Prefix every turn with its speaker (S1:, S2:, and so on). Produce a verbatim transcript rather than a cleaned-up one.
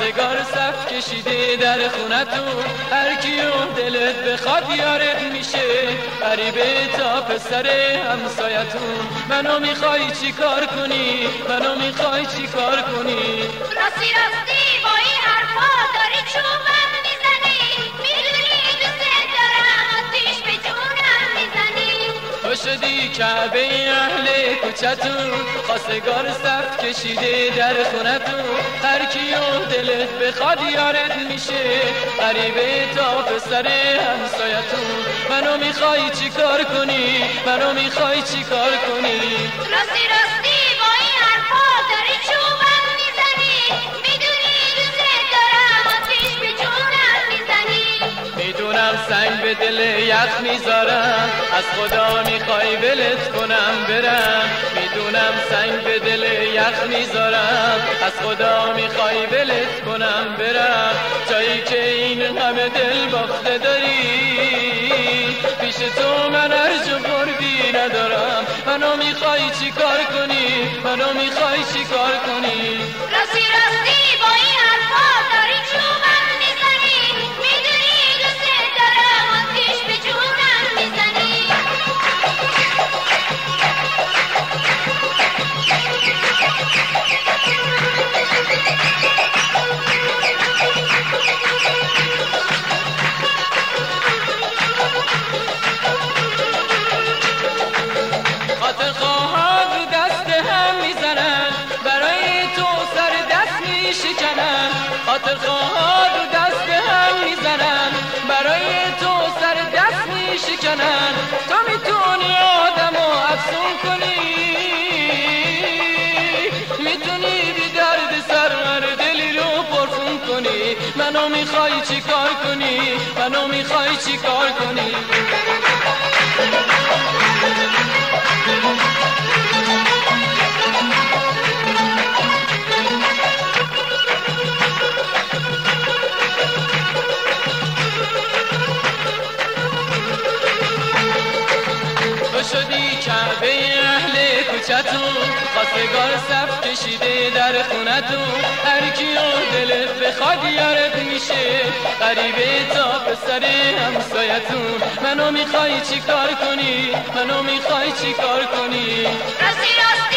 S1: خواستگار صف کشیده در خونتون، هر کیو دلت بخواد یارت میشه، غریبه تا پسر همسایتون. منو میخوای چی کار کنی؟ منو میخوای چی کار کنی؟
S2: راستی راستی با این حرفا داری چوبم میزنی، میدونی دوست دارم آتیش به جونم میزنی.
S1: تو شدی کعبه اهل کوچتون، خواستگار صف کشیده در خونتون، هر کیو دلت بخواد یارت میشه، غریبه تا پسر همسایتون. منو میخوای چی کار کنی؟ منو میخوای چی کار کنی؟
S2: راستی راستی با این حرفا داری چوبم میزنی، میدونی دوست دارم آتیش به جونم میزنی.
S1: میدونم سنگ به دل یخ میذارم، از خدا میخوای ولت کنم برم. میدونم سنگ به دل یخ میذارم، از خدا میخوای ولت کنم برم. جایی که این همه دل باخته داری، پیش تو من ارج و قربی ندارم. منو میخوای چی کار کنی؟ منو میخوای چی کار کنی؟
S2: راستی راستی با این حرفا داری چوبم میزنی، میدونی دوست دارم آتیش به جونم میزنی.
S1: خاطر خواها دو دست هم میزنن، برای تو سر دست میشکنن. خاطر خواها دو دست هم میزنن، برای تو سر دست میشکنن. تو میتونی آدمو افسون کنی، میتونی بی درد سر هر دلی رو پرخون کنی. منو میخوای چی کار کنی؟ منو میخوای چی کار کنی؟ شدی کعبه اهل کوچتون، خواستگار صف کشیده در خونتون، هر کیو دلت بخواد یارت میشه، غریبه تا پسر همسایتون. منو میخوای چی کار کنی؟ منو میخوای چی کار کنی؟
S2: راستی راستی